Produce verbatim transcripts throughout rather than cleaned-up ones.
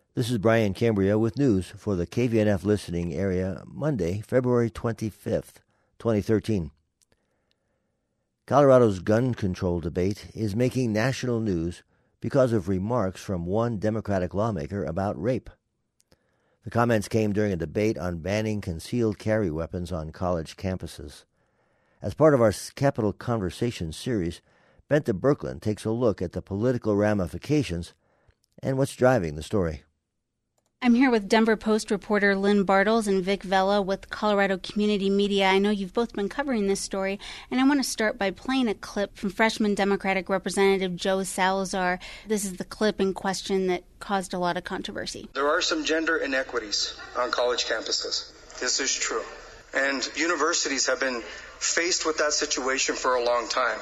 This is Brian Cambria with news for the K V N F listening area, Monday, February twenty-fifth, twenty thirteen. Colorado's gun control debate is making national news because of remarks from one Democratic lawmaker about rape. The comments came during a debate on banning concealed carry weapons on college campuses. As part of our Capitol Conversation series, Bente Birkeland takes a look at the political ramifications and what's driving the story. I'm here with Denver Post reporter Lynn Bartels and Vic Vela with Colorado Community Media. I know you've both been covering this story, and I want to start by playing a clip from freshman Democratic Representative Joe Salazar. This is the clip in question that caused a lot of controversy. There are some gender inequities on college campuses. This is true. And universities have been faced with that situation for a long time.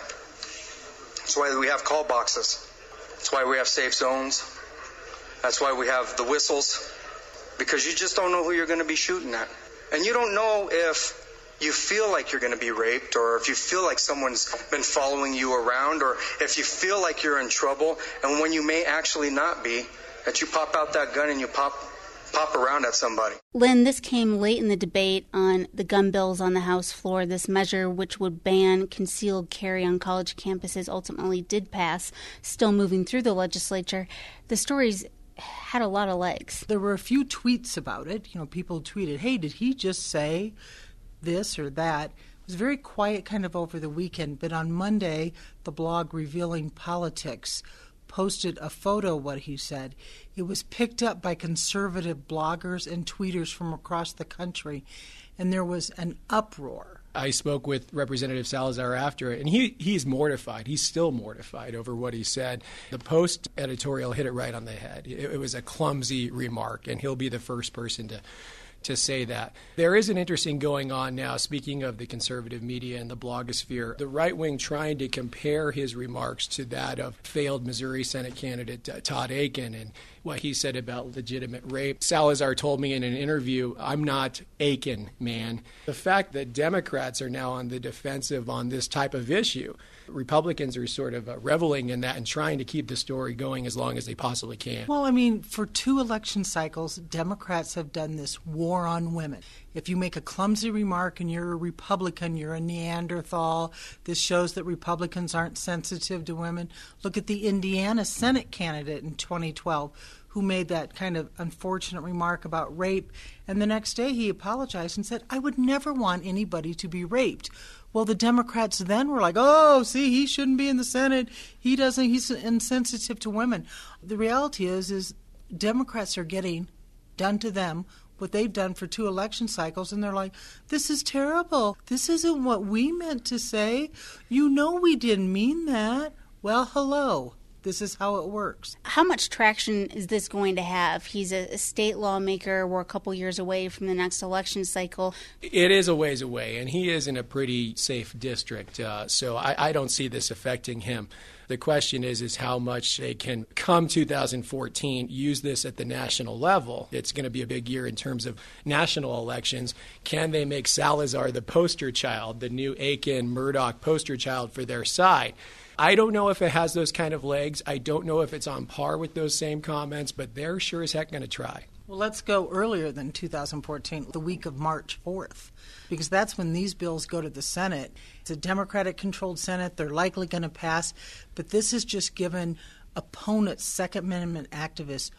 That's why we have call boxes. That's why we have safe zones. That's why we have the whistles, because you just don't know who you're going to be shooting at. And you don't know if you feel like you're going to be raped, or if you feel like someone's been following you around, or if you feel like you're in trouble, and when you may actually not be, that you pop out that gun and you pop pop around at somebody. Lynn, this came late in the debate on the gun bills on the House floor. This measure, which would ban concealed carry on college campuses, ultimately did pass, still moving through the legislature. The story's had a lot of legs. There were a few tweets about it. You know, people tweeted, hey, did he just say this or that? It was very quiet kind of over the weekend, but on Monday, the blog Revealing Politics posted a photo of what he said. It was picked up by conservative bloggers and tweeters from across the country, and there was an uproar. I spoke with Representative Salazar after it, and he he's mortified. He's still mortified over what he said. The Post editorial hit it right on the head. It, it was a clumsy remark, and he'll be the first person to to say that. There is an interesting going on now, speaking of the conservative media and the blogosphere, the right wing trying to compare his remarks to that of failed Missouri Senate candidate uh, Todd Akin and what he said about legitimate rape. Salazar told me in an interview, I'm not Akin, man. The fact that Democrats are now on the defensive on this type of issue, Republicans are sort of uh, reveling in that and trying to keep the story going as long as they possibly can. Well, I mean, for two election cycles, Democrats have done this war on women. If you make a clumsy remark and you're a Republican, you're a Neanderthal, this shows that Republicans aren't sensitive to women. Look at the Indiana Senate candidate in twenty twelve who made that kind of unfortunate remark about rape, and the next day he apologized and said, I would never want anybody to be raped. Well, the Democrats then were like, oh, see, he shouldn't be in the Senate. He doesn't, he's insensitive to women. The reality is, is Democrats are getting done to them what they've done for two election cycles, and they're like, this is terrible. This isn't what we meant to say. You know we didn't mean that. Well, hello. This is how it works. How much traction is this going to have? He's a, a state lawmaker. We're a couple years away from the next election cycle. It is a ways away, and he is in a pretty safe district, uh, so I, I don't see this affecting him. The question is, is how much they can, come two thousand fourteen, use this at the national level. It's going to be a big year in terms of national elections. Can they make Salazar the poster child, the new Akin Murdoch poster child for their side? I don't know if it has those kind of legs. I don't know if it's on par with those same comments, but they're sure as heck going to try. Well, let's go earlier than two thousand fourteen, the week of March fourth, because that's when these bills go to the Senate. It's a Democratic-controlled Senate. They're likely going to pass, but this has just given opponents, Second Amendment activists,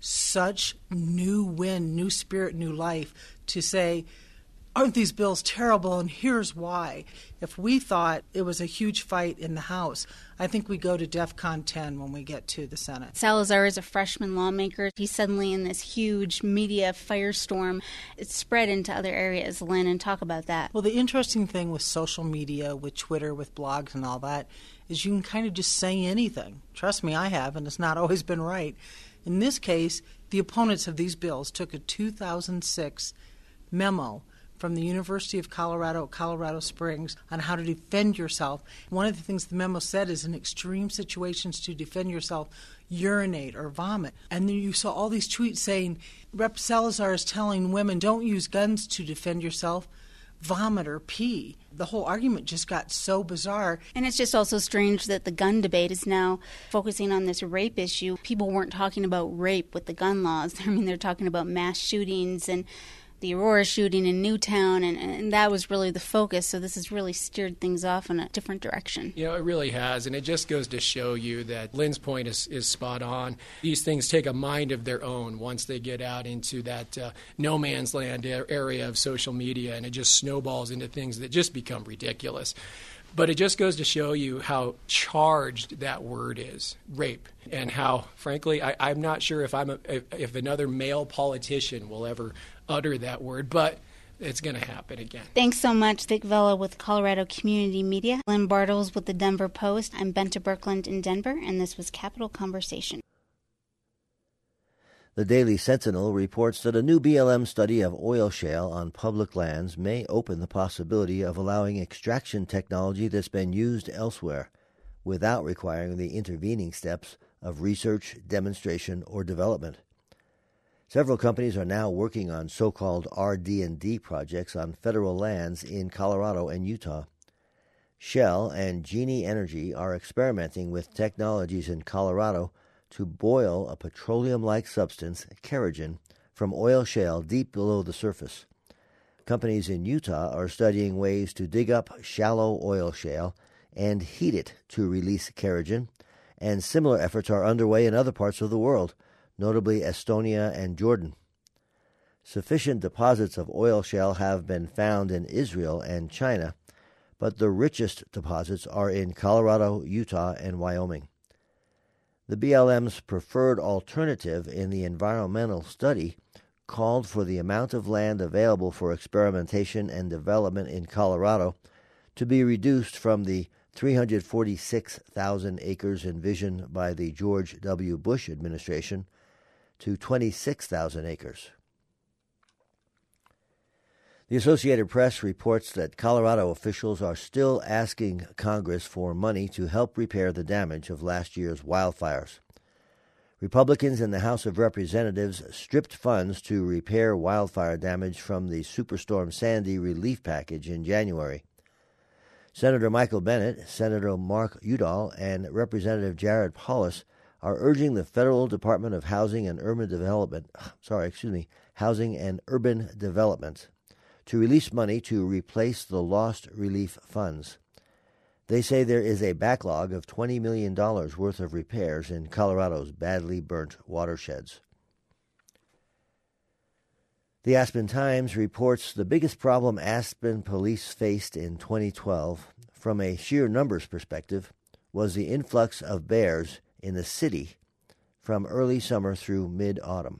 such new wind, new spirit, new life to say, aren't these bills terrible, and here's why. If we thought it was a huge fight in the House, I think we go to DEFCON ten when we get to the Senate. Salazar is a freshman lawmaker. He's suddenly in this huge media firestorm. It's spread into other areas. Lynn, and talk about that. Well, the interesting thing with social media, with Twitter, with blogs and all that, is you can kind of just say anything. Trust me, I have, and it's not always been right. In this case, the opponents of these bills took a two thousand six memo from the University of Colorado, Colorado Springs, on how to defend yourself. One of the things the memo said is in extreme situations to defend yourself, urinate or vomit. And then you saw all these tweets saying, Rep Salazar is telling women, don't use guns to defend yourself. vomit or pee. The whole argument just got so bizarre. And it's just also strange that the gun debate is now focusing on this rape issue. People weren't talking about rape with the gun laws. I mean, they're talking about mass shootings and the Aurora shooting in Newtown, and, and that was really the focus. So this has really steered things off in a different direction. You know, it really has, and it just goes to show you that Lynn's point is, is spot on. These things take a mind of their own once they get out into that uh, no man's land area of social media, and it just snowballs into things that just become ridiculous. But it just goes to show you how charged that word is, rape, and how, frankly, I, I'm not sure if I'm a, if, if another male politician will ever utter that word, but it's going to happen again. Thanks so much, Vic Vela with Colorado Community Media, Lynn Bartles with the Denver Post. I'm Benta Birkeland in Denver, and this was Capital Conversation. The Daily Sentinel reports that a new B L M study of oil shale on public lands may open the possibility of allowing extraction technology that's been used elsewhere without requiring the intervening steps of research, demonstration, or development. Several companies are now working on so-called R and D projects on federal lands in Colorado and Utah. Shell and Genie Energy are experimenting with technologies in Colorado to boil a petroleum-like substance, kerogen, from oil shale deep below the surface. Companies in Utah are studying ways to dig up shallow oil shale and heat it to release kerogen, and similar efforts are underway in other parts of the world, notably Estonia and Jordan. Sufficient deposits of oil shale have been found in Israel and China, but the richest deposits are in Colorado, Utah, and Wyoming. The B L M's preferred alternative in the environmental study called for the amount of land available for experimentation and development in Colorado to be reduced from the three hundred forty-six thousand acres envisioned by the George W. Bush administration to twenty-six thousand acres. The Associated Press reports that Colorado officials are still asking Congress for money to help repair the damage of last year's wildfires. Republicans in the House of Representatives stripped funds to repair wildfire damage from the Superstorm Sandy relief package in January. Senator Michael Bennet, Senator Mark Udall, and Representative Jared Polis are urging the Federal Department of Housing and Urban Development, sorry, excuse me, Housing and Urban Development, to release money to replace the lost relief funds. They say there is a backlog of twenty million dollars worth of repairs in Colorado's badly burnt watersheds. The Aspen Times reports the biggest problem Aspen police faced in twenty twelve, from a sheer numbers perspective, was the influx of bears in the city from early summer through mid-autumn.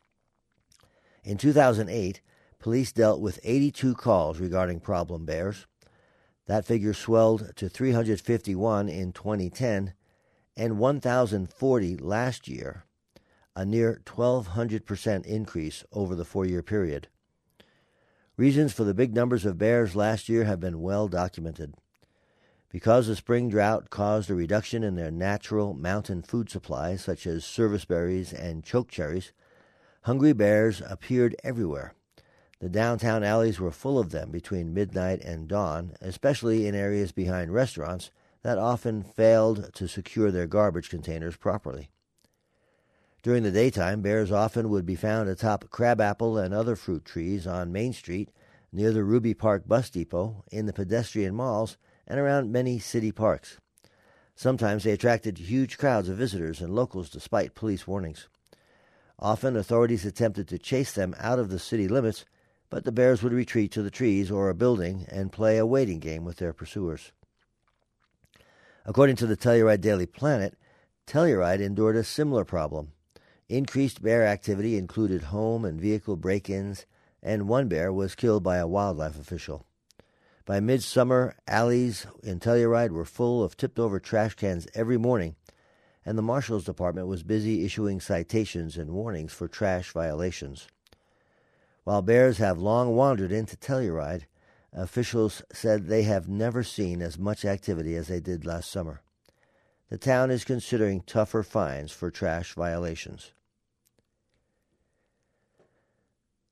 In two thousand eight, police dealt with eighty-two calls regarding problem bears. That figure swelled to three hundred fifty-one in twenty ten and one thousand forty last year, a near twelve hundred percent increase over the four-year period. Reasons for the big numbers of bears last year have been well documented. Because the spring drought caused a reduction in their natural mountain food supply, such as service berries and chokecherries, hungry bears appeared everywhere. The downtown alleys were full of them between midnight and dawn, especially in areas behind restaurants that often failed to secure their garbage containers properly. During the daytime, bears often would be found atop crabapple and other fruit trees on Main Street, near the Ruby Park bus depot, in the pedestrian malls, and around many city parks. Sometimes they attracted huge crowds of visitors and locals despite police warnings. Often authorities attempted to chase them out of the city limits, but the bears would retreat to the trees or a building and play a waiting game with their pursuers. According to the Telluride Daily Planet, Telluride endured a similar problem. Increased bear activity included home and vehicle break-ins, and one bear was killed by a wildlife official. By midsummer, alleys in Telluride were full of tipped-over trash cans every morning, and the Marshal's Department was busy issuing citations and warnings for trash violations. While bears have long wandered into Telluride, officials said they have never seen as much activity as they did last summer. The town is considering tougher fines for trash violations.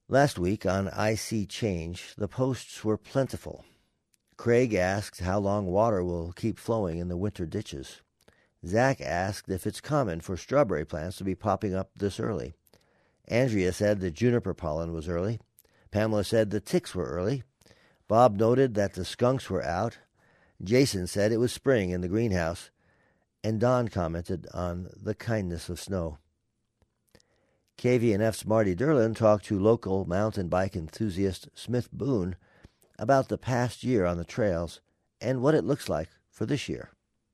Last week on I See Change, the posts were plentiful. Craig asked how long water will keep flowing in the winter ditches. Zach asked if it's common for strawberry plants to be popping up this early. Andrea said the juniper pollen was early. Pamela said the ticks were early. Bob noted that the skunks were out. Jason said it was spring in the greenhouse. And Don commented on the kindness of snow. K V N F's Marty Derlin talked to local mountain bike enthusiast Smith Boone about the past year on the trails and what it looks like for this year.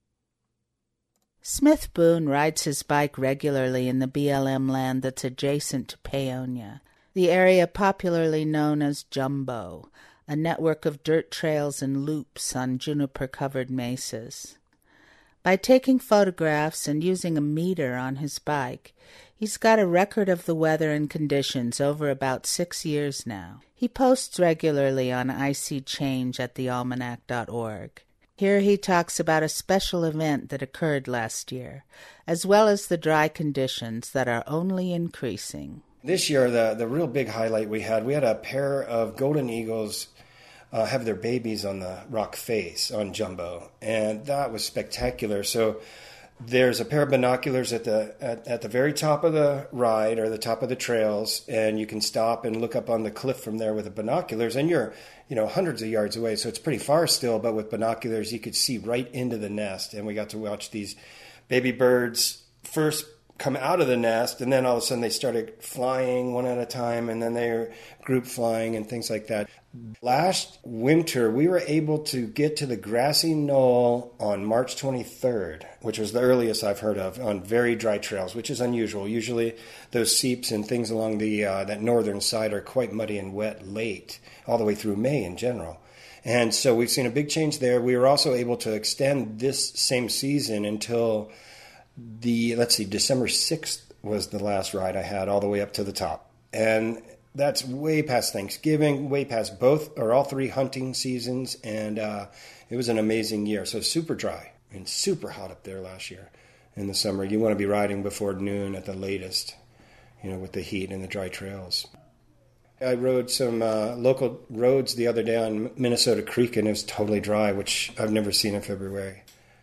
Smith Boone rides his bike regularly in the B L M land that's adjacent to Paonia, the area popularly known as Jumbo, a network of dirt trails and loops on juniper-covered mesas. By taking photographs and using a meter on his bike, he's got a record of the weather and conditions over about six years now. He posts regularly on I See Change at the almanac dot org. Here he talks about a special event that occurred last year, as well as the dry conditions that are only increasing. This year, the, the real big highlight we had, we had a pair of golden eagles uh, have their babies on the rock face on Jumbo, and that was spectacular. So there's a pair of binoculars at the at, at the very top of the ride or the top of the trails, and you can stop and look up on the cliff from there with the binoculars, and you're you know hundreds of yards away, so it's pretty far still, but with binoculars you could see right into the nest, and we got to watch these baby birds first come out of the nest, and then all of a sudden they started flying one at a time, and then they were group flying and things like that. Last winter, we were able to get to the grassy knoll on March twenty-third, which was the earliest I've heard of, on very dry trails, which is unusual. Usually those seeps and things along the uh, that northern side are quite muddy and wet late, all the way through May in general. And so we've seen a big change there. We were also able to extend this same season until the, let's see, December sixth was the last ride I had, all the way up to the top. And that's way past Thanksgiving, way past both or all three hunting seasons, and uh, it was an amazing year. So super dry and super hot up there last year in the summer. You want to be riding before noon at the latest, you know, with the heat and the dry trails. I rode some uh, local roads the other day on Minnesota Creek, and it was totally dry, which I've never seen in February.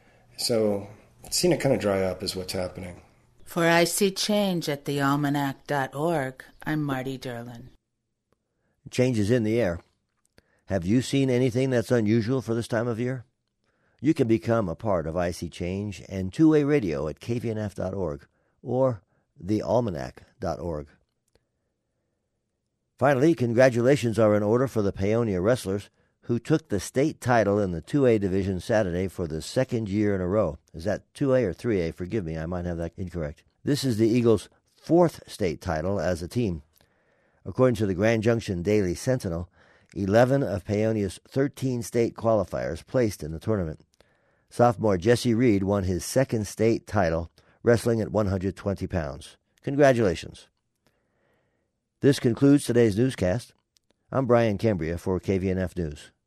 So seeing it kind of dry up is what's happening. For I See Change at the almanac dot org, I'm Marty Derlin. Change is in the air. Have you seen anything that's unusual for this time of year? You can become a part of I See Change and two-way radio at K V N F dot org or the almanac dot org. Finally, congratulations are in order for the Paonia wrestlers who took the state title in the two A division Saturday for the second year in a row. Is that two A or three A? Forgive me, I might have that incorrect. This is the Eagles' fourth state title as a team. According to the Grand Junction Daily Sentinel, eleven of Paonia's thirteen state qualifiers placed in the tournament. Sophomore Jesse Reed won his second state title, wrestling at one hundred twenty pounds. Congratulations. This concludes today's newscast. I'm Brian Cambria for K V N F News.